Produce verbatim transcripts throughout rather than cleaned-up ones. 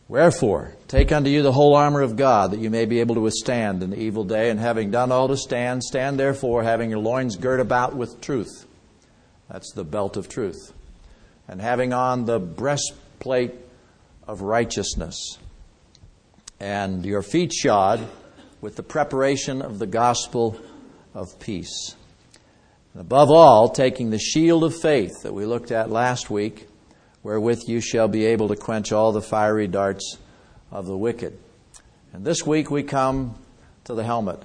Wherefore, take unto you the whole armor of God, that you may be able to withstand in the evil day, and having done all to stand, stand therefore, having your loins girt about with truth. That's the belt of truth. And having on the breastplate of righteousness, and your feet shod with the preparation of the gospel of peace. And above all, taking the shield of faith that we looked at last week, wherewith you shall be able to quench all the fiery darts of the wicked. And this week we come to the helmet.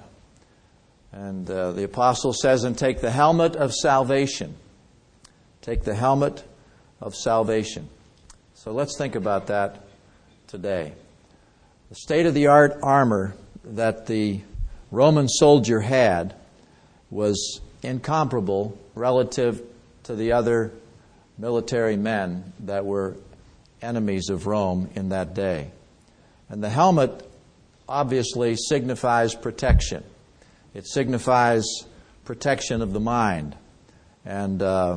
And uh, the apostle says, and take the helmet of salvation. Take the helmet of salvation. So let's think about that today. The state-of-the-art armor that the Roman soldier had was incomparable relative to the other military men that were enemies of Rome in that day. And the helmet obviously signifies protection. It signifies protection of the mind. And uh,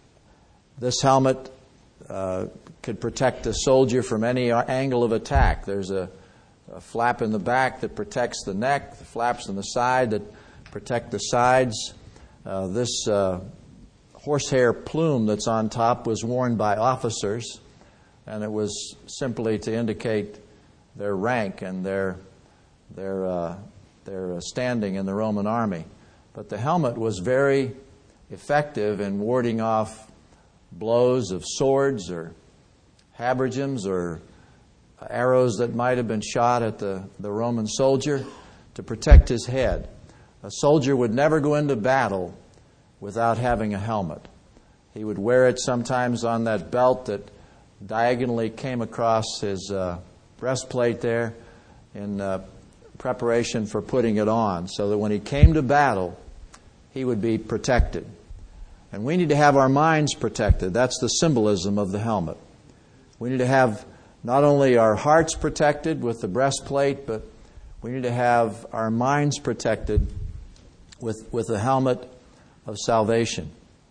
this helmet uh, could protect a soldier from any angle of attack. There's a, a flap in the back that protects the neck, the flaps on the side that protect the sides. Uh, this uh, horsehair plume that's on top was worn by officers, and it was simply to indicate their rank and their their uh, their standing in the Roman army. But the helmet was very effective in warding off blows of swords or habergeons or arrows that might have been shot at the, the Roman soldier to protect his head. A soldier would never go into battle without having a helmet. He would wear it sometimes on that belt that diagonally came across his uh, breastplate there in uh, preparation for putting it on, so that when he came to battle, he would be protected. And we need to have our minds protected. That's the symbolism of the helmet. We need to have not only our hearts protected with the breastplate, but we need to have our minds protected with, with the helmet of salvation.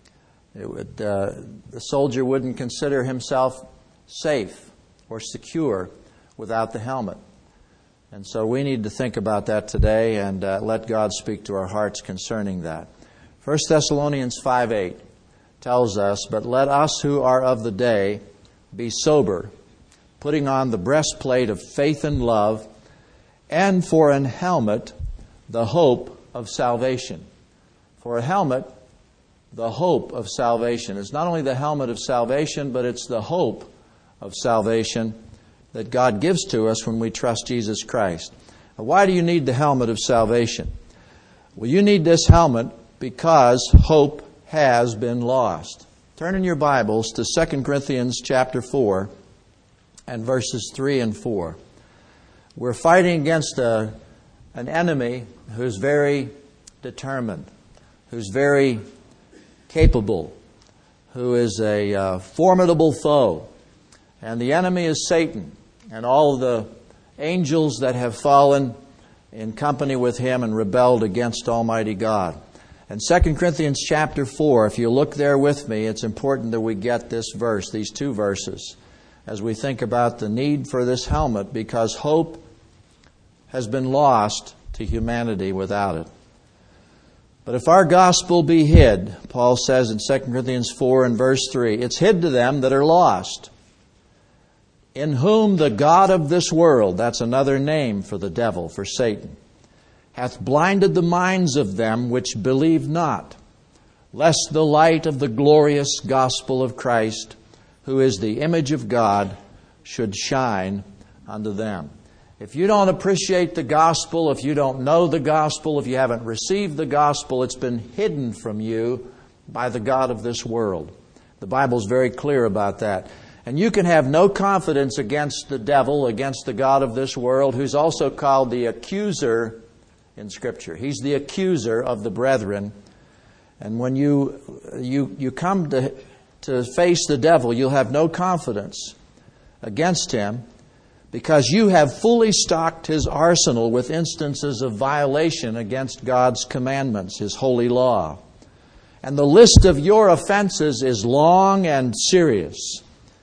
It would, uh, the soldier wouldn't consider himself safe or secure without the helmet. And so we need to think about that today and uh, let God speak to our hearts concerning that. First Thessalonians five eight tells us, but let us who are of the day be sober, putting on the breastplate of faith and love, and for an helmet, the hope of salvation. For a helmet, the hope of salvation. It's not only the helmet of salvation, but it's the hope of salvation that God gives to us when we trust Jesus Christ. Now, why do you need the helmet of salvation? Well, you need this helmet because hope has been lost. Turn in your Bibles to Second Corinthians chapter four and verses three and four. We're fighting against a, an enemy who's very determined, who's very capable, who is a uh, formidable foe. And the enemy is Satan and all the angels that have fallen in company with him and rebelled against Almighty God. And Second Corinthians chapter four, if you look there with me, it's important that we get this verse, these two verses, as we think about the need for this helmet, because hope has been lost to humanity without it. But if our gospel be hid, Paul says in Second Corinthians four and verse three, it's hid to them that are lost, in whom the God of this world, that's another name for the devil, for Satan, hath blinded the minds of them which believe not, lest the light of the glorious gospel of Christ, who is the image of God, should shine unto them. If you don't appreciate the gospel, if you don't know the gospel, if you haven't received the gospel, it's been hidden from you by the God of this world. The Bible's very clear about that. And you can have no confidence against the devil, against the God of this world, who's also called the accuser in Scripture. He's the accuser of the brethren. And when you you you come to to face the devil, you'll have no confidence against him, because you have fully stocked his arsenal with instances of violation against God's commandments, His holy law. And the list of your offenses is long and serious.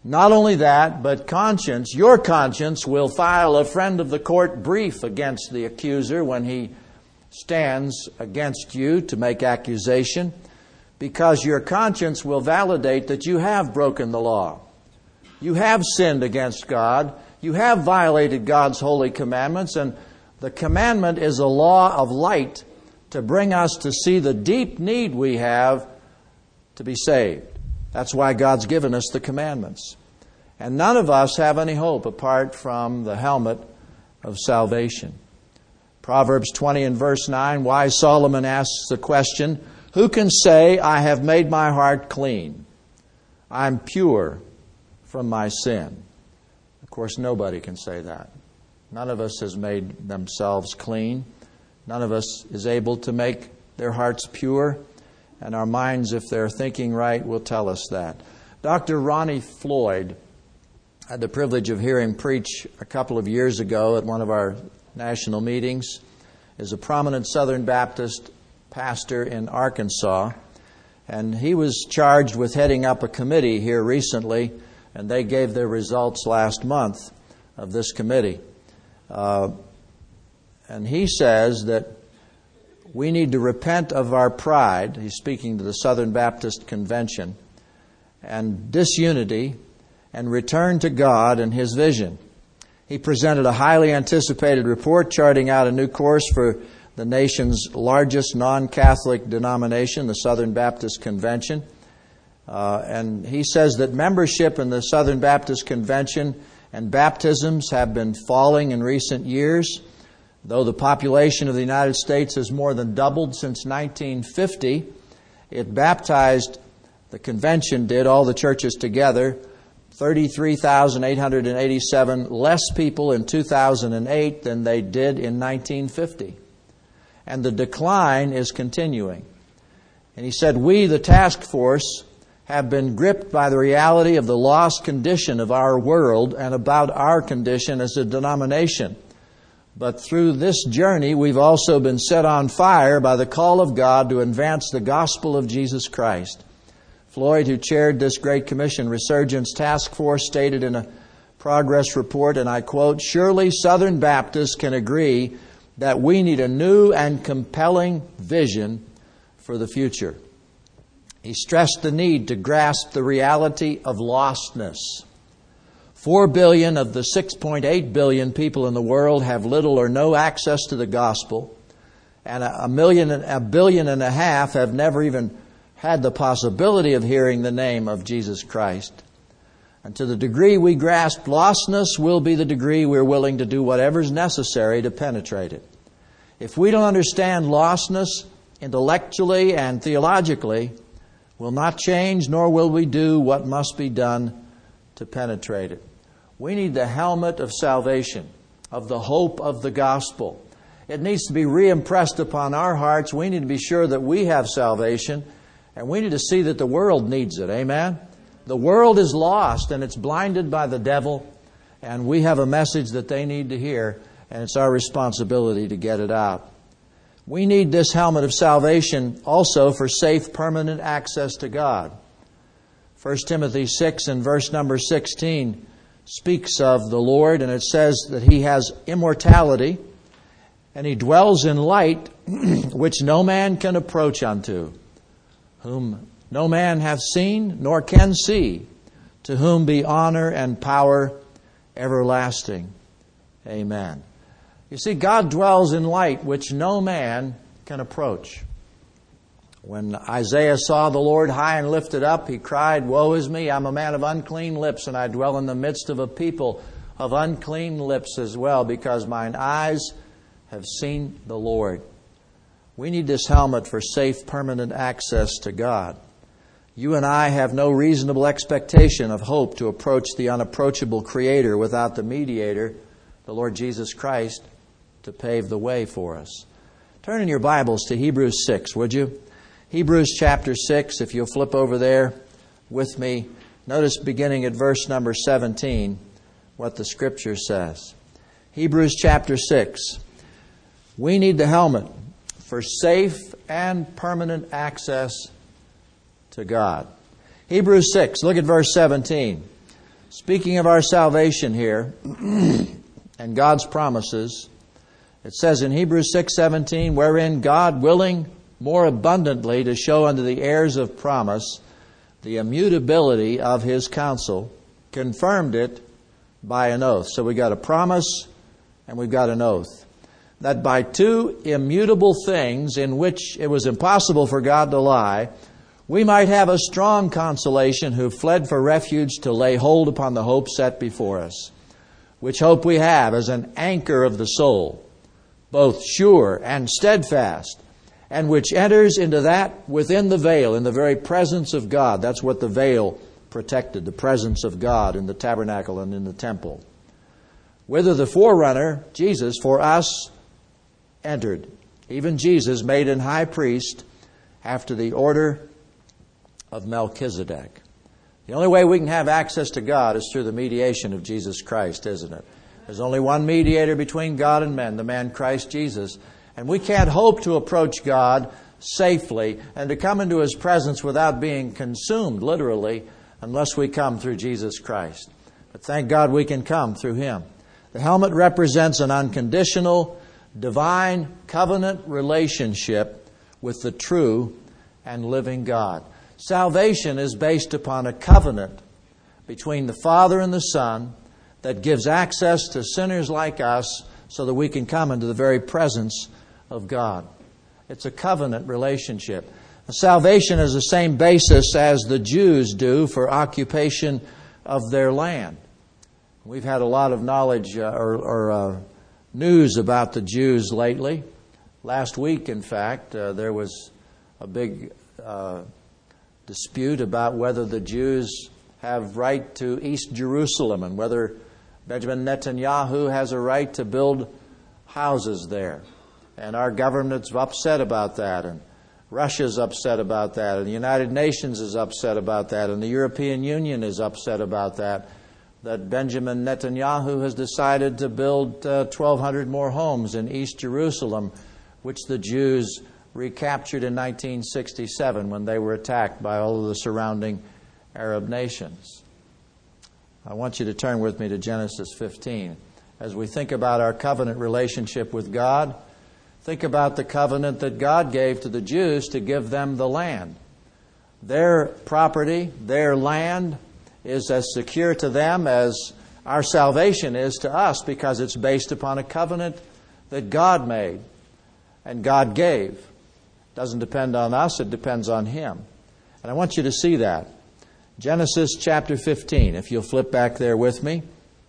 Not only that, but conscience, your conscience will file a friend of the court brief against the accuser when he stands against you to make accusation, because your conscience will validate that you have broken the law. You have sinned against God. You have violated God's holy commandments, and the commandment is a law of light to bring us to see the deep need we have to be saved. That's why God's given us the commandments. And none of us have any hope apart from the helmet of salvation. Proverbs twenty and verse nine, wise Solomon asks the question, who can say, I have made my heart clean? I'm pure from my sin. Of course, nobody can say that. None of us has made themselves clean. None of us is able to make their hearts pure. And our minds, if they're thinking right, will tell us that. Doctor Ronnie Floyd, I had the privilege of hearing preach a couple of years ago at one of our national meetings, is a prominent Southern Baptist pastor in Arkansas. And he was charged with heading up a committee here recently, and they gave their results last month of this committee. Uh, and he says that we need to repent of our pride. He's speaking to the Southern Baptist Convention, and disunity, and return to God and His vision. He presented a highly anticipated report charting out a new course for the nation's largest non-Catholic denomination, the Southern Baptist Convention. Uh, and he says that membership in the Southern Baptist Convention and baptisms have been falling in recent years. Though the population of the United States has more than doubled since nineteen fifty, it baptized, the convention did, all the churches together, thirty-three thousand eight hundred eighty-seven less people in two thousand eight than they did in nineteen fifty. And the decline is continuing. And he said, we, the task force, have been gripped by the reality of the lost condition of our world and about our condition as a denomination. But through this journey, we've also been set on fire by the call of God to advance the gospel of Jesus Christ. Floyd, who chaired this Great Commission Resurgence Task Force, stated in a progress report, and I quote, surely Southern Baptists can agree that we need a new and compelling vision for the future. He stressed the need to grasp the reality of lostness. Four billion of the six point eight billion people in the world have little or no access to the gospel, and a million, a billion and a half have never even had the possibility of hearing the name of Jesus Christ. And to the degree we grasp lostness will be the degree we're willing to do whatever is necessary to penetrate it. If we don't understand lostness intellectually and theologically, we'll not change, nor will we do what must be done to penetrate it. We need the helmet of salvation, of the hope of the gospel. It needs to be re-impressed upon our hearts. We need to be sure that we have salvation, and we need to see that the world needs it. Amen? The world is lost, and it's blinded by the devil, and we have a message that they need to hear, and it's our responsibility to get it out. We need this helmet of salvation also for safe, permanent access to God. First Timothy six and verse number sixteen speaks of the Lord, and it says that He has immortality, and He dwells in light which no man can approach unto, whom no man hath seen nor can see, to whom be honor and power everlasting. Amen. You see, God dwells in light which no man can approach. When Isaiah saw the Lord high and lifted up, he cried, woe is me, I'm a man of unclean lips, and I dwell in the midst of a people of unclean lips as well, because mine eyes have seen the Lord. We need this helmet for safe, permanent access to God. You and I have no reasonable expectation of hope to approach the unapproachable Creator without the mediator, the Lord Jesus Christ, to pave the way for us. Turn in your Bibles to Hebrews six, would you? Hebrews chapter six, if you'll flip over there with me. Notice beginning at verse number seventeen, what the Scripture says. Hebrews chapter six. We need the helmet for safe and permanent access to God. Hebrews six, look at verse seventeen. Speaking of our salvation here and God's promises, it says in Hebrews six seventeen, wherein God, willing more abundantly to show unto the heirs of promise the immutability of his counsel, confirmed it by an oath. So we got a promise and we've got an oath. That by two immutable things in which it was impossible for God to lie, we might have a strong consolation who fled for refuge to lay hold upon the hope set before us, which hope we have as an anchor of the soul, both sure and steadfast, and which enters into that within the veil, in the very presence of God. That's what the veil protected, the presence of God in the tabernacle and in the temple. Whither the forerunner, Jesus, for us entered. Even Jesus made an high priest after the order of Melchizedek. The only way we can have access to God is through the mediation of Jesus Christ, isn't it? There's only one mediator between God and men, the man Christ Jesus. And we can't hope to approach God safely and to come into His presence without being consumed, literally, unless we come through Jesus Christ. But thank God we can come through Him. The helmet represents an unconditional, divine, covenant relationship with the true and living God. Salvation is based upon a covenant between the Father and the Son that gives access to sinners like us so that we can come into the very presence of God. It's a covenant relationship. Salvation is the same basis as the Jews do for occupation of their land. We've had a lot of knowledge uh, or, or uh, news about the Jews lately. Last week, in fact, uh, there was a big uh, dispute about whether the Jews have right to East Jerusalem and whether Benjamin Netanyahu has a right to build houses there. And our government's upset about that, and Russia's upset about that, and the United Nations is upset about that, and the European Union is upset about that, that Benjamin Netanyahu has decided to build uh, twelve hundred more homes in East Jerusalem, which the Jews recaptured in nineteen sixty-seven when they were attacked by all of the surrounding Arab nations. I want you to turn with me to Genesis fifteen. As we think about our covenant relationship with God, think about the covenant that God gave to the Jews to give them the land. Their property, their land, is as secure to them as our salvation is to us because it's based upon a covenant that God made and God gave. It doesn't depend on us, it depends on Him. And I want you to see that. Genesis chapter fifteen, if you'll flip back there with me.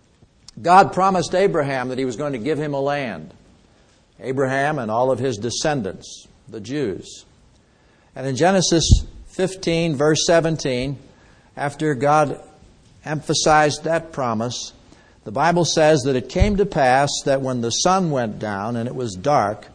God promised Abraham that He was going to give him a land. Abraham and all of his descendants, the Jews. And in Genesis fifteen, verse seventeen, after God emphasized that promise, the Bible says that it came to pass that when the sun went down and it was dark,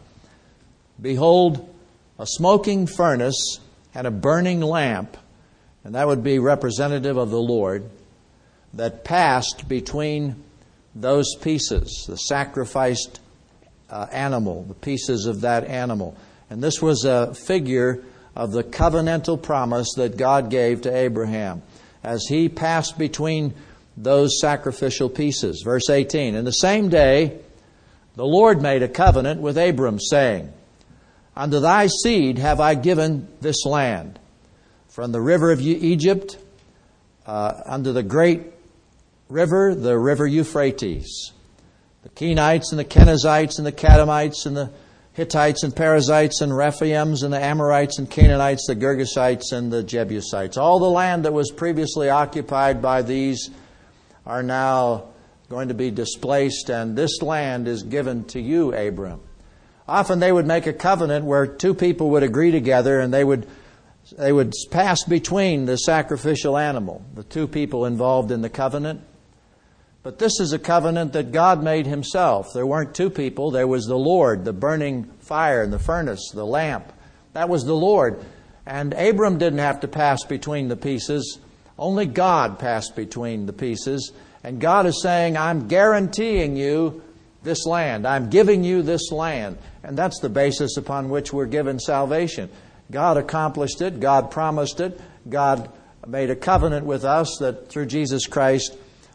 behold, a smoking furnace and a burning lamp, and that would be representative of the Lord, that passed between those pieces, the sacrificed uh, animal, the pieces of that animal. And this was a figure of the covenantal promise that God gave to Abraham as he passed between those sacrificial pieces. Verse eighteen, in the same day the Lord made a covenant with Abram, saying, unto thy seed have I given this land, from the river of Egypt uh, unto the great river, the river Euphrates. The Kenites and the Kenizzites and the Kadmonites and the Hittites and Perizzites and Rephaims and the Amorites and Canaanites, the Girgashites and the Jebusites. All the land that was previously occupied by these are now going to be displaced, and this land is given to you, Abram. Often they would make a covenant where two people would agree together, and they would they would pass between the sacrificial animal, the two people involved in the covenant. But this is a covenant that God made Himself. There weren't two people. There was the Lord, the burning fire and the furnace, the lamp. That was the Lord. And Abram didn't have to pass between the pieces. Only God passed between the pieces. And God is saying, I'm guaranteeing you this land. I'm giving you this land. And that's the basis upon which we're given salvation. God accomplished it. God promised it. God made a covenant with us that through Jesus Christ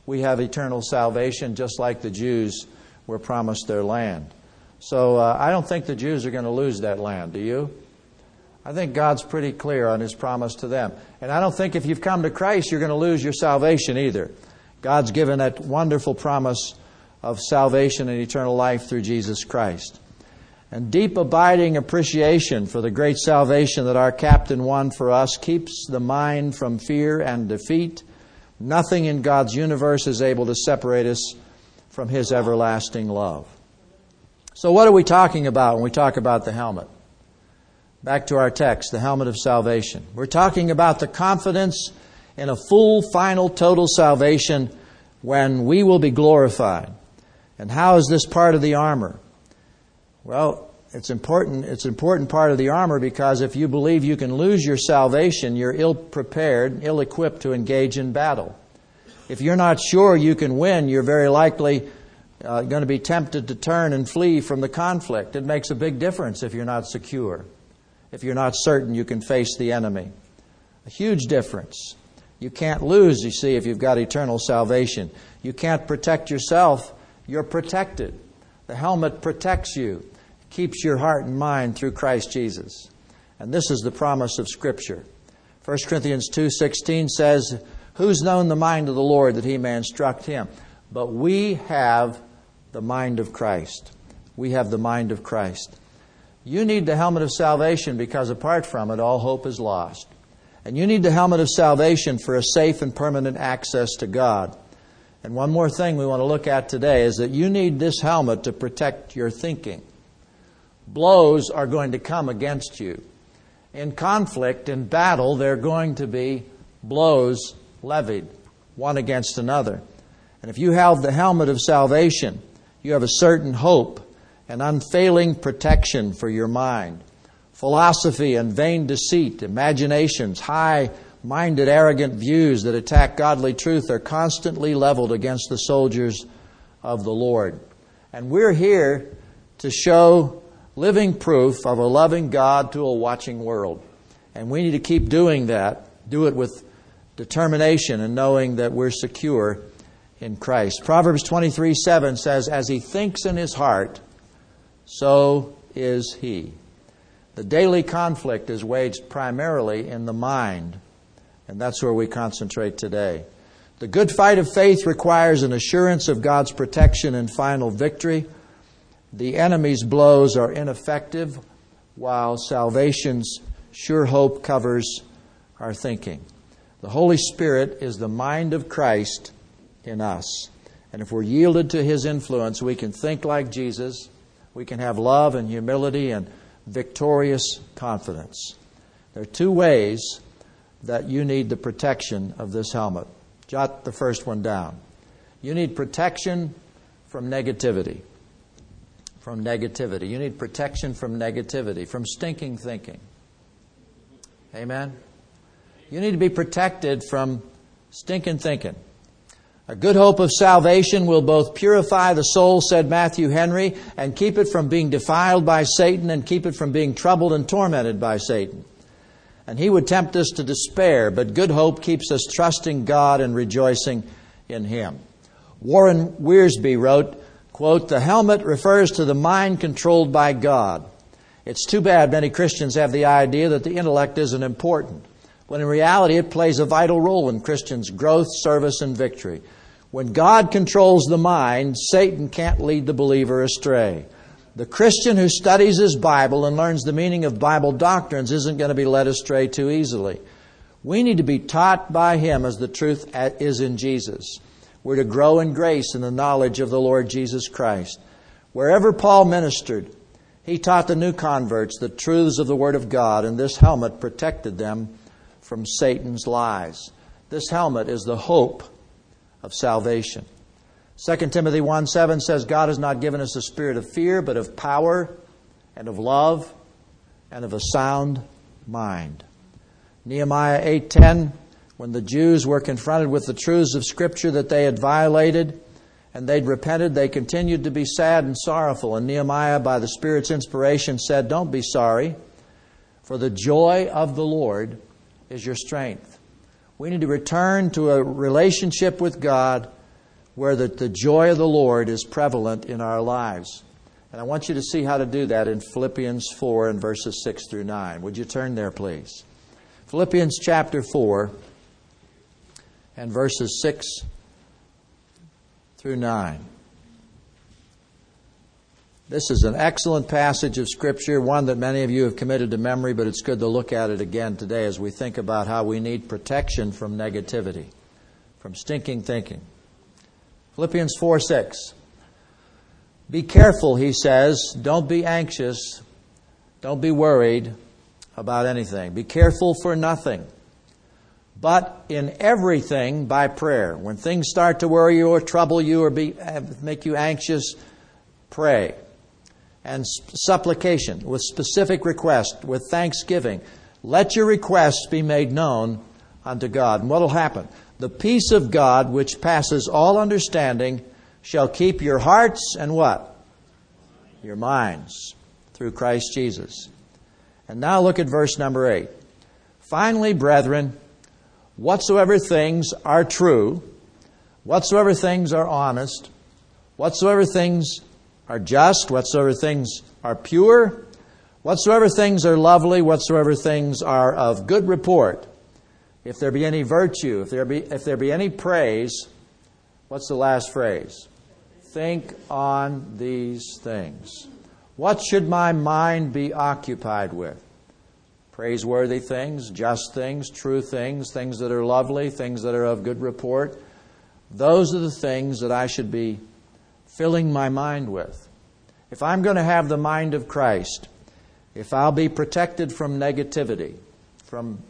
we have eternal salvation, just like the Jews were promised their land. So uh, I don't think the Jews are going to lose that land, do you? I think God's pretty clear on His promise to them. And I don't think if you've come to Christ, you're going to lose your salvation either. God's given that wonderful promise of salvation and eternal life through Jesus Christ. And deep abiding appreciation for the great salvation that our captain won for us keeps the mind from fear and defeat. Nothing in God's universe is able to separate us from His everlasting love. So what are we talking about when we talk about the helmet? Back to our text, the helmet of salvation. We're talking about the confidence in a full, final, total salvation when we will be glorified. And how is this part of the armor? Well, it's important. It's an important part of the armor because if you believe you can lose your salvation, you're ill-prepared, ill-equipped to engage in battle. If you're not sure you can win, you're very likely uh, going to be tempted to turn and flee from the conflict. It makes a big difference if you're not secure, if you're not certain you can face the enemy. A huge difference. You can't lose, you see, if you've got eternal salvation. You can't protect yourself. You're protected. The helmet protects you, keeps your heart and mind through Christ Jesus. And this is the promise of Scripture. First Corinthians two sixteen says, "Who's known the mind of the Lord that He may instruct him?" But we have the mind of Christ. We have the mind of Christ. You need the helmet of salvation because apart from it, all hope is lost. And you need the helmet of salvation for a safe and permanent access to God. And one more thing we want to look at today is that you need this helmet to protect your thinking. Blows are going to come against you. In conflict, in battle, there are going to be blows levied, one against another. And if you have the helmet of salvation, you have a certain hope and unfailing protection for your mind. Philosophy and vain deceit, imaginations, high-minded, arrogant views that attack godly truth are constantly leveled against the soldiers of the Lord. And we're here to show living proof of a loving God to a watching world. And we need to keep doing that, do it with determination and knowing that we're secure in Christ. Proverbs twenty-three seven says, "As he thinks in his heart, so is he." The daily conflict is waged primarily in the mind, and that's where we concentrate today. The good fight of faith requires an assurance of God's protection and final victory. The enemy's blows are ineffective, while salvation's sure hope covers our thinking. The Holy Spirit is the mind of Christ in us. And if we're yielded to His influence, we can think like Jesus. We can have love and humility and victorious confidence. There are two ways that you need the protection of this helmet. Jot the first one down. You need protection from negativity. From negativity. You need protection from negativity, from stinking thinking. Amen? You need to be protected from stinking thinking. A good hope of salvation will both purify the soul, said Matthew Henry, and keep it from being defiled by Satan and keep it from being troubled and tormented by Satan. And he would tempt us to despair, but good hope keeps us trusting God and rejoicing in Him. Warren Wiersbe wrote, quote, "The helmet refers to the mind controlled by God. It's too bad many Christians have the idea that the intellect isn't important, when in reality it plays a vital role in Christians' growth, service, and victory. When God controls the mind, Satan can't lead the believer astray. The Christian who studies his Bible and learns the meaning of Bible doctrines isn't going to be led astray too easily. We need to be taught by Him as the truth is in Jesus. We're to grow in grace in the knowledge of the Lord Jesus Christ. Wherever Paul ministered, he taught the new converts the truths of the Word of God, and this helmet protected them from Satan's lies. This helmet is the hope of salvation. Second Timothy one seven says, "God has not given us a spirit of fear, but of power and of love and of a sound mind." Nehemiah eight ten, when the Jews were confronted with the truths of Scripture that they had violated and they'd repented, they continued to be sad and sorrowful. And Nehemiah, by the Spirit's inspiration, said, "Don't be sorry, for the joy of the Lord is your strength." We need to return to a relationship with God where the, the joy of the Lord is prevalent in our lives. And I want you to see how to do that in Philippians four and verses six through nine. Would you turn there, please? Philippians chapter four and verses six through nine. This is an excellent passage of Scripture, one that many of you have committed to memory, but it's good to look at it again today as we think about how we need protection from negativity, from stinking thinking. Philippians four six. Be careful, he says. Don't be anxious. Don't be worried about anything. Be careful for nothing. But in everything by prayer. When things start to worry you or trouble you or be, make you anxious, pray. And supplication with specific request, with thanksgiving. Let your requests be made known unto God. And what will happen? The peace of God, which passes all understanding, shall keep your hearts and what? Your minds through Christ Jesus. And now look at verse number eight. Finally, brethren, whatsoever things are true, whatsoever things are honest, whatsoever things are just, whatsoever things are pure, whatsoever things are lovely, whatsoever things are of good report, if there be any virtue, if there be if there be any praise, what's the last phrase? Think on these things. What should my mind be occupied with? Praiseworthy things, just things, true things, things that are lovely, things that are of good report. Those are the things that I should be filling my mind with. If I'm going to have the mind of Christ, if I'll be protected from negativity, from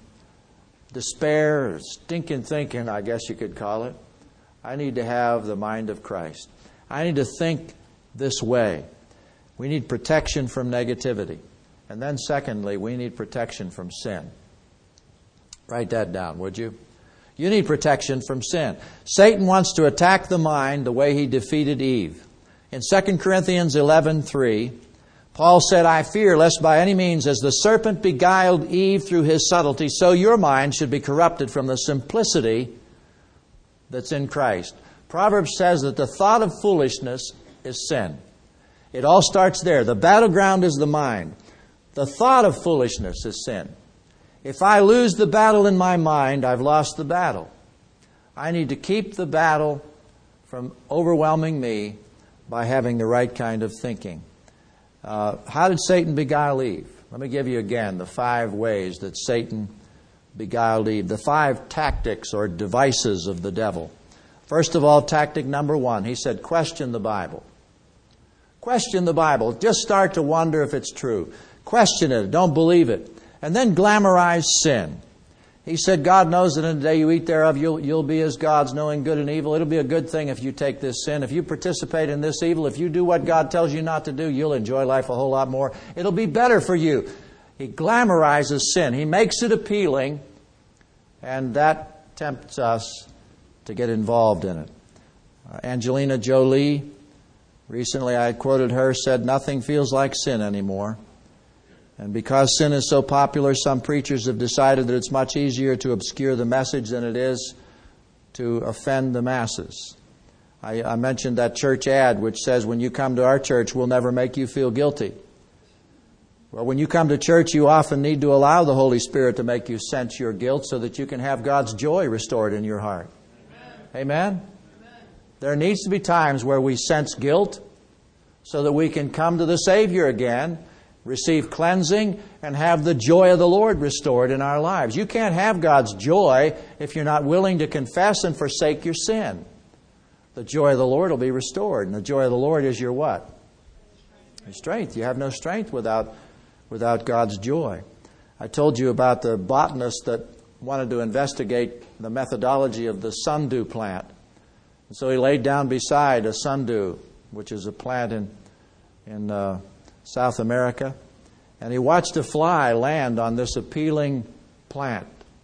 despair, or stinking thinking, I guess you could call it, I need to have the mind of Christ. I need to think this way. We need protection from negativity. And then secondly, we need protection from sin. Write that down, would you? You need protection from sin. Satan wants to attack the mind the way he defeated Eve. In Second Corinthians eleven three, Paul said, I fear lest by any means as the serpent beguiled Eve through his subtlety, so your mind should be corrupted from the simplicity that's in Christ. Proverbs says that the thought of foolishness is sin. It all starts there. The battleground is the mind. The thought of foolishness is sin. If I lose the battle in my mind, I've lost the battle. I need to keep the battle from overwhelming me by having the right kind of thinking. Uh, how did Satan beguile Eve? Let me give you again the five ways that Satan beguiled Eve. The five tactics or devices of the devil. First of all, tactic number one, he said, question the Bible. Question the Bible. Just start to wonder if it's true. Question it. Don't believe it. And then glamorize sin. He said, God knows that in the day you eat thereof, you'll, you'll be as gods, knowing good and evil. It'll be a good thing if you take this sin. If you participate in this evil, if you do what God tells you not to do, you'll enjoy life a whole lot more. It'll be better for you. He glamorizes sin. He makes it appealing, and that tempts us to get involved in it. Uh, Angelina Jolie, recently I quoted her, said, nothing feels like sin anymore. And because sin is so popular, some preachers have decided that it's much easier to obscure the message than it is to offend the masses. I, I mentioned that church ad which says, when you come to our church, we'll never make you feel guilty. Well, when you come to church, you often need to allow the Holy Spirit to make you sense your guilt so that you can have God's joy restored in your heart. Amen? Amen? There needs to be times where we sense guilt so that we can come to the Savior again, receive cleansing, and have the joy of the Lord restored in our lives. You can't have God's joy if you're not willing to confess and forsake your sin. The joy of the Lord will be restored. And the joy of the Lord is your what? Your strength. You have no strength without, without God's joy. I told you about the botanist that wanted to investigate the methodology of the sundew plant. And so he laid down beside a sundew, which is a plant in, in uh, South America, and he watched a fly land on this appealing plant.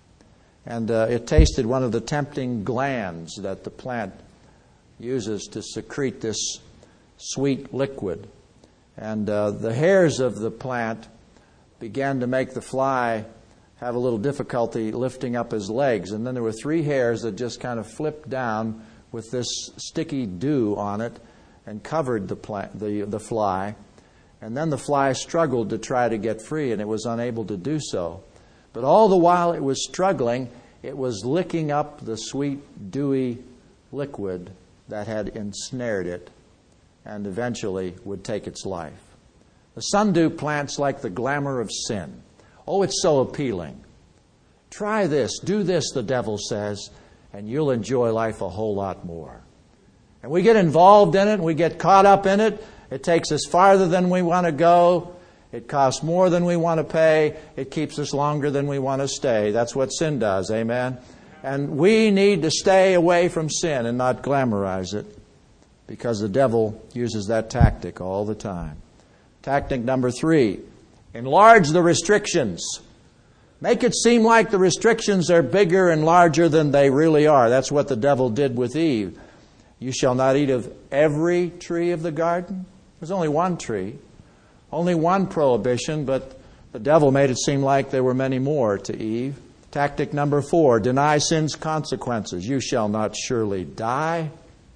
And uh, it tasted one of the tempting glands that the plant uses to secrete this sweet liquid. And uh, the hairs of the plant began to make the fly have a little difficulty lifting up his legs. And then there were three hairs that just kind of flipped down with this sticky dew on it and covered the, pla- the, the fly. And then the fly struggled to try to get free, and it was unable to do so. But all the while it was struggling, it was licking up the sweet, dewy liquid that had ensnared it and eventually would take its life. The sundew plant's like the glamour of sin. Oh, it's so appealing. Try this, do this, the devil says, and you'll enjoy life a whole lot more. And we get involved in it, and we get caught up in it. It takes us farther than we want to go. It costs more than we want to pay. It keeps us longer than we want to stay. That's what sin does, amen? And we need to stay away from sin and not glamorize it, because the devil uses that tactic all the time. Tactic number three, enlarge the restrictions. Make it seem like the restrictions are bigger and larger than they really are. That's what the devil did with Eve. You shall not eat of every tree of the garden. There's only one tree, only one prohibition, but the devil made it seem like there were many more to Eve. Tactic number four, deny sin's consequences. You shall not surely die.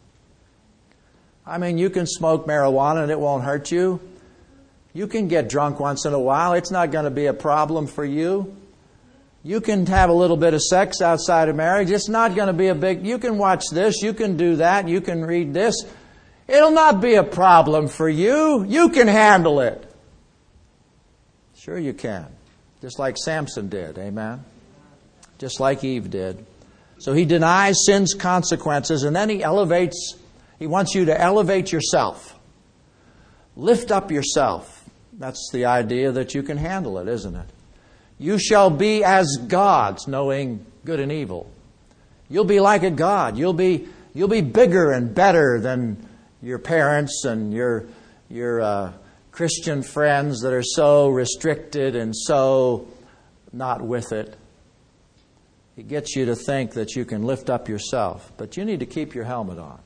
I mean, you can smoke marijuana and it won't hurt you. You can get drunk once in a while. It's not going to be a problem for you. You can have a little bit of sex outside of marriage. It's not going to be a big... You can watch this. You can do that. You can read this. It'll not be a problem for you. You can handle it. Sure you can. Just like Samson did. Amen? Just like Eve did. So he denies sin's consequences, and then he elevates... He wants you to elevate yourself. Lift up yourself. That's the idea that you can handle it, isn't it? You shall be as gods, knowing good and evil. You'll be like a god. You'll be you'll be bigger and better than your parents and your your uh, Christian friends that are so restricted and so not with it. It gets you to think that you can lift up yourself, but you need to keep your helmet on.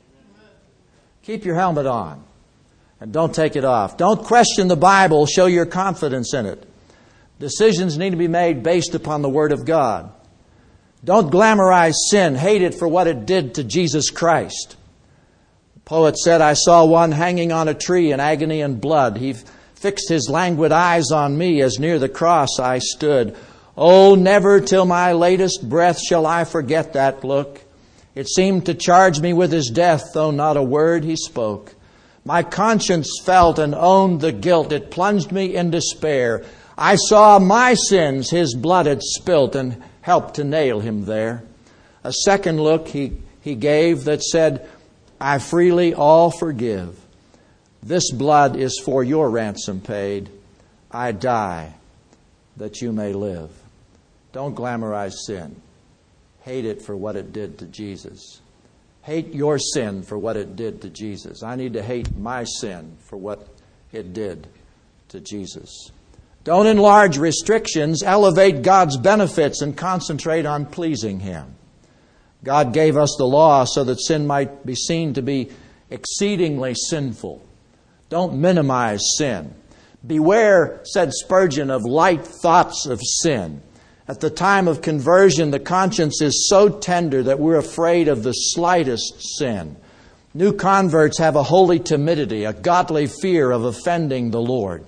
Keep your helmet on. And don't take it off. Don't question the Bible. Show your confidence in it. Decisions need to be made based upon the Word of God. Don't glamorize sin. Hate it for what it did to Jesus Christ. The poet said, I saw one hanging on a tree in agony and blood. He fixed his languid eyes on me as near the cross I stood. Oh, never till my latest breath shall I forget that look. It seemed to charge me with his death, though not a word he spoke. My conscience felt and owned the guilt. It plunged me in despair. I saw my sins his blood had spilt and helped to nail him there. A second look he, he gave that said, I freely all forgive. This blood is for your ransom paid. I die that you may live. Don't glamorize sin. Hate it for what it did to Jesus. Hate your sin for what it did to Jesus. I need to hate my sin for what it did to Jesus. Don't enlarge restrictions. Elevate God's benefits and concentrate on pleasing Him. God gave us the law so that sin might be seen to be exceedingly sinful. Don't minimize sin. Beware, said Spurgeon, of light thoughts of sin. At the time of conversion, the conscience is so tender that we're afraid of the slightest sin. New converts have a holy timidity, a godly fear of offending the Lord.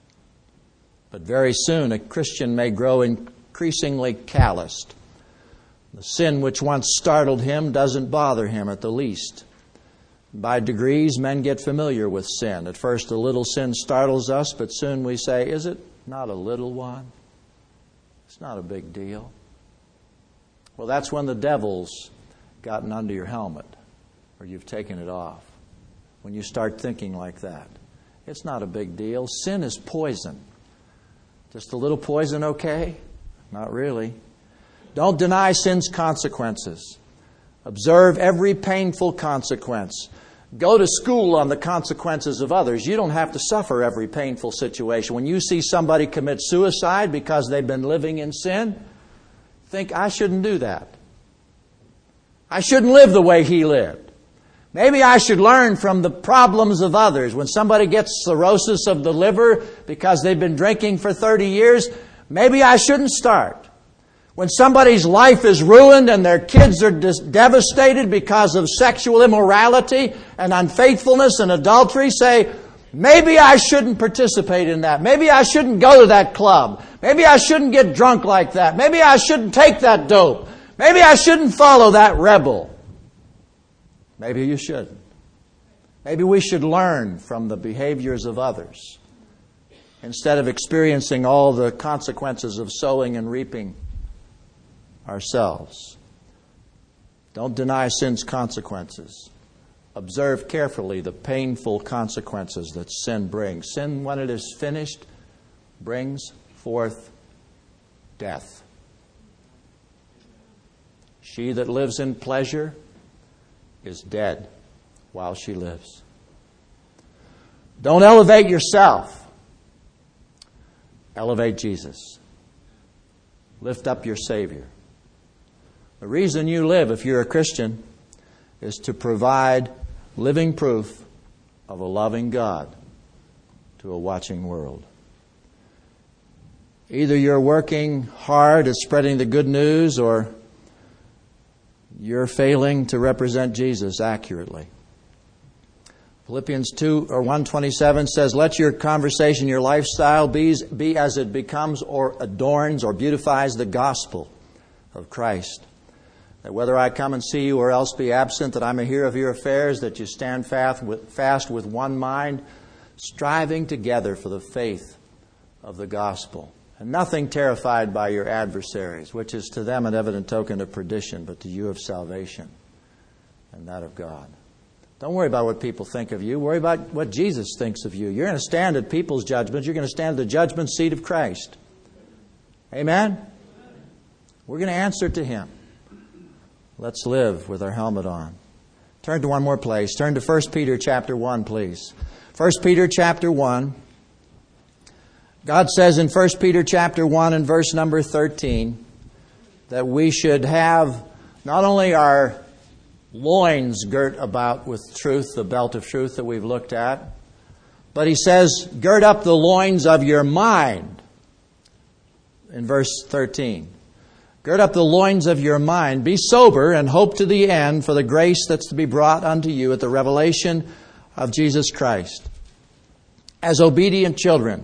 But very soon, a Christian may grow increasingly calloused. The sin which once startled him doesn't bother him at the least. By degrees, men get familiar with sin. At first, a little sin startles us, but soon we say, is it not a little one? It's not a big deal. Well, that's when the devil's gotten under your helmet, or you've taken it off. When you start thinking like that, it's not a big deal. Sin is poison. Just a little poison, okay? Not really. Don't deny sin's consequences. Observe every painful consequence. Go to school on the consequences of others. You don't have to suffer every painful situation. When you see somebody commit suicide because they've been living in sin, think, I shouldn't do that. I shouldn't live the way he lived. Maybe I should learn from the problems of others. When somebody gets cirrhosis of the liver because they've been drinking for thirty years, maybe I shouldn't start. When somebody's life is ruined and their kids are dis- devastated because of sexual immorality and unfaithfulness and adultery, say, maybe I shouldn't participate in that. Maybe I shouldn't go to that club. Maybe I shouldn't get drunk like that. Maybe I shouldn't take that dope. Maybe I shouldn't follow that rebel. Maybe you shouldn't. Maybe we should learn from the behaviors of others instead of experiencing all the consequences of sowing and reaping ourselves. Don't deny sin's consequences. Observe carefully the painful consequences that sin brings. Sin, when it is finished, brings forth death. She that lives in pleasure is dead while she lives. Don't elevate yourself. Elevate Jesus. Lift up your Savior. The reason you live, if you're a Christian, is to provide living proof of a loving God to a watching world. Either you're working hard at spreading the good news or you're failing to represent Jesus accurately. Philippians two or one twenty-seven says, let your conversation, your lifestyle be, be as it becomes or adorns or beautifies the gospel of Christ. That whether I come and see you or else be absent, that I may hear of your affairs, that you stand fast with, fast with one mind, striving together for the faith of the gospel. And nothing terrified by your adversaries, which is to them an evident token of perdition, but to you of salvation and that of God. Don't worry about what people think of you. Worry about what Jesus thinks of you. You're going to stand at people's judgments. You're going to stand at the judgment seat of Christ. Amen? We're going to answer to Him. Let's live with our helmet on. Turn to one more place. Turn to First Peter chapter one, please. First Peter chapter one. God says in First Peter chapter one and verse number thirteen that we should have not only our loins girt about with truth, the belt of truth that we've looked at, but he says, gird up the loins of your mind in verse thirteen. Gird up the loins of your mind. Be sober and hope to the end for the grace that's to be brought unto you at the revelation of Jesus Christ. As obedient children,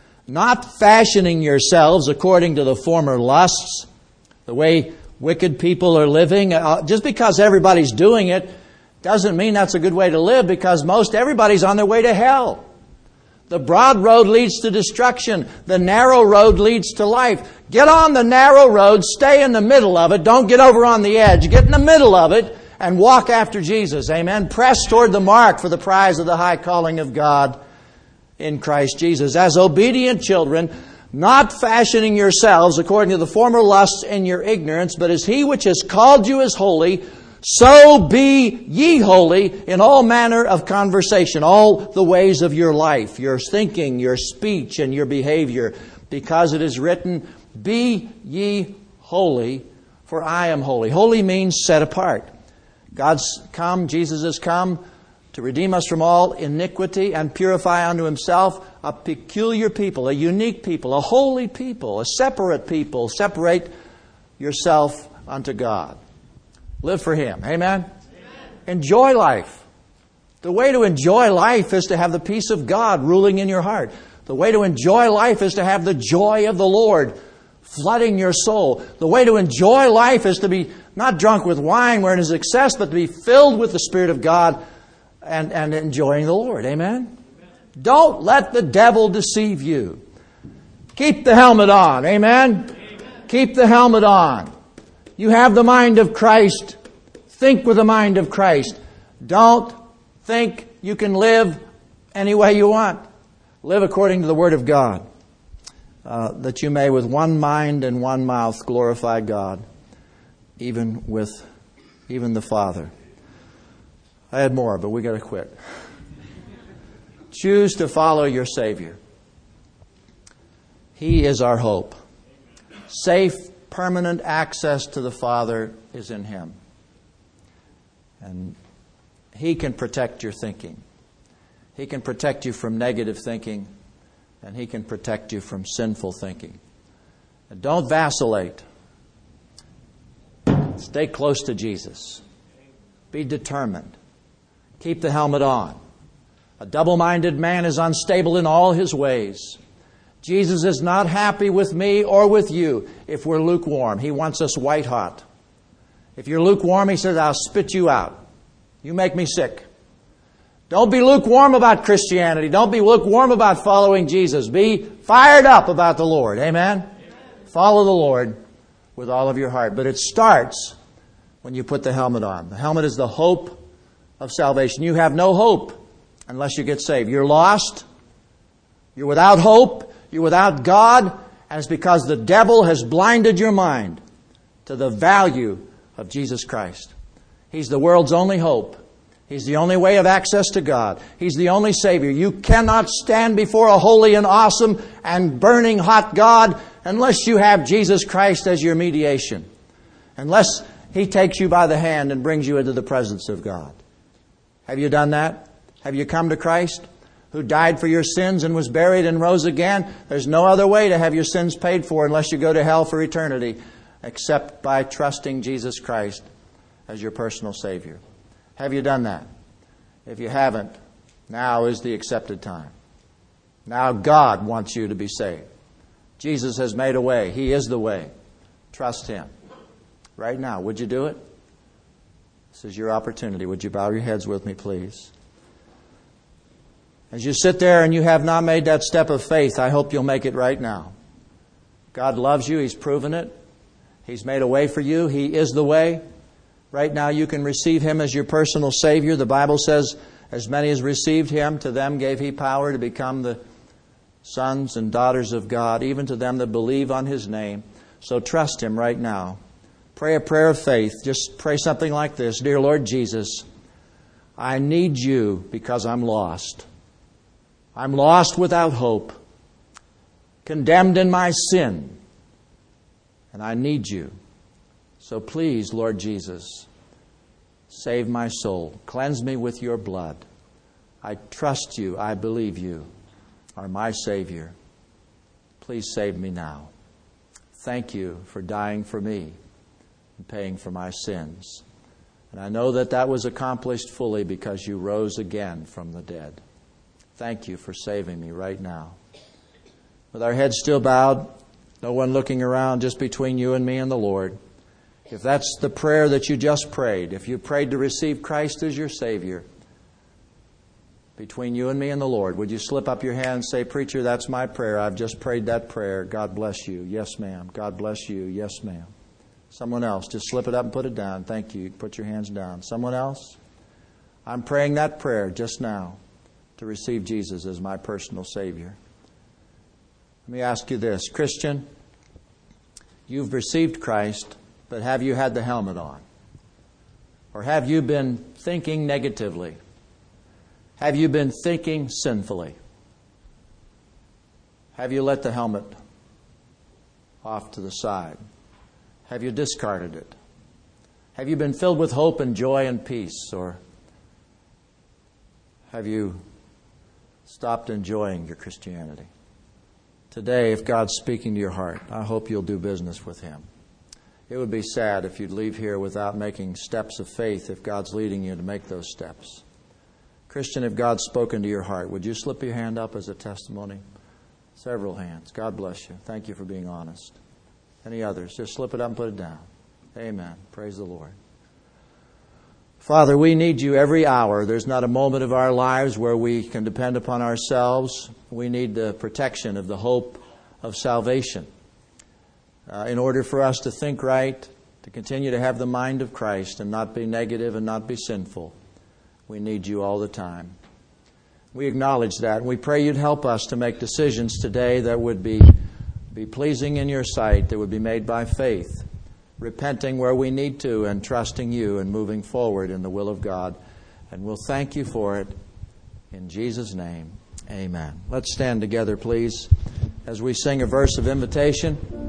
not fashioning yourselves according to the former lusts, the way wicked people are living. Just because everybody's doing it doesn't mean that's a good way to live, because most everybody's on their way to hell. The broad road leads to destruction. The narrow road leads to life. Get on the narrow road. Stay in the middle of it. Don't get over on the edge. Get in the middle of it and walk after Jesus. Amen. Press toward the mark for the prize of the high calling of God in Christ Jesus. As obedient children, not fashioning yourselves according to the former lusts in your ignorance, but as He which has called you is holy, so be ye holy in all manner of conversation, all the ways of your life, your thinking, your speech, and your behavior. Because it is written, be ye holy, for I am holy. Holy means set apart. God's come, Jesus has come to redeem us from all iniquity and purify unto Himself a peculiar people, a unique people, a holy people, a separate people. Separate yourself unto God. Live for Him. Amen? Amen? Enjoy life. The way to enjoy life is to have the peace of God ruling in your heart. The way to enjoy life is to have the joy of the Lord flooding your soul. The way to enjoy life is to be not drunk with wine wherein is excess, but to be filled with the Spirit of God and, and enjoying the Lord. Amen? Amen? Don't let the devil deceive you. Keep the helmet on. Amen? Amen? Keep the helmet on. You have the mind of Christ. Think with the mind of Christ. Don't think you can live any way you want. Live according to the Word of God, uh, that you may with one mind and one mouth glorify God, even with even the Father. I had more, but we got to quit. Choose to follow your Savior. He is our hope. Safe, permanent access to the Father is in Him. And He can protect your thinking. He can protect you from negative thinking, and He can protect you from sinful thinking. And don't vacillate. Stay close to Jesus. Be determined. Keep the helmet on. A double-minded man is unstable in all his ways. Jesus is not happy with me or with you if we're lukewarm. He wants us white hot. If you're lukewarm, He says, I'll spit you out. You make me sick. Don't be lukewarm about Christianity. Don't be lukewarm about following Jesus. Be fired up about the Lord. Amen? Amen. Follow the Lord with all of your heart. But it starts when you put the helmet on. The helmet is the hope of salvation. You have no hope unless you get saved. You're lost. You're without hope. You're without God. And it's because the devil has blinded your mind to the value of Jesus Christ. He's the world's only hope. He's the only way of access to God. He's the only Savior. You cannot stand before a holy and awesome and burning hot God unless you have Jesus Christ as your mediation. Unless He takes you by the hand and brings you into the presence of God. Have you done that? Have you come to Christ, who died for your sins and was buried and rose again? There's no other way to have your sins paid for unless you go to hell for eternity, except by trusting Jesus Christ as your personal Savior. Have you done that? If you haven't, now is the accepted time. Now God wants you to be saved. Jesus has made a way. He is the way. Trust Him. Right now, would you do it? This is your opportunity. Would you bow your heads with me, please? As you sit there and you have not made that step of faith, I hope you'll make it right now. God loves you. He's proven it. He's made a way for you. He is the way. Right now you can receive Him as your personal Savior. The Bible says, as many as received Him, to them gave He power to become the sons and daughters of God, even to them that believe on His name. So trust Him right now. Pray a prayer of faith. Just pray something like this. Dear Lord Jesus, I need You because I'm lost. I'm lost without hope, condemned in my sin, and I need You. So please, Lord Jesus, save my soul. Cleanse me with Your blood. I trust You. I believe You are my Savior. Please save me now. Thank You for dying for me and paying for my sins. And I know that that was accomplished fully because You rose again from the dead. Thank You for saving me right now. With our heads still bowed, no one looking around, just between you and me and the Lord. If that's the prayer that you just prayed, if you prayed to receive Christ as your Savior, between you and me and the Lord, would you slip up your hand and say, Preacher, that's my prayer. I've just prayed that prayer. God bless you. Yes, ma'am. God bless you. Yes, ma'am. Someone else, just slip it up and put it down. Thank you. Put your hands down. Someone else? I'm praying that prayer just now to receive Jesus as my personal Savior. Let me ask you this. Christian, you've received Christ, but have you had the helmet on? Or have you been thinking negatively? Have you been thinking sinfully? Have you let the helmet off to the side? Have you discarded it? Have you been filled with hope and joy and peace? Or have you stopped enjoying your Christianity? Today, if God's speaking to your heart, I hope you'll do business with Him. It would be sad if you'd leave here without making steps of faith if God's leading you to make those steps. Christian, if God's spoken to your heart, would you slip your hand up as a testimony? Several hands. God bless you. Thank you for being honest. Any others? Just slip it up and put it down. Amen. Praise the Lord. Father, we need You every hour. There's not a moment of our lives where we can depend upon ourselves. We need the protection of the hope of salvation. Uh, in order for us to think right, to continue to have the mind of Christ and not be negative and not be sinful, we need You all the time. We acknowledge that, and we pray You'd help us to make decisions today that would be, be pleasing in Your sight, that would be made by faith, repenting where we need to and trusting You and moving forward in the will of God. And we'll thank You for it. In Jesus' name, amen. Let's stand together, please, as we sing a verse of invitation.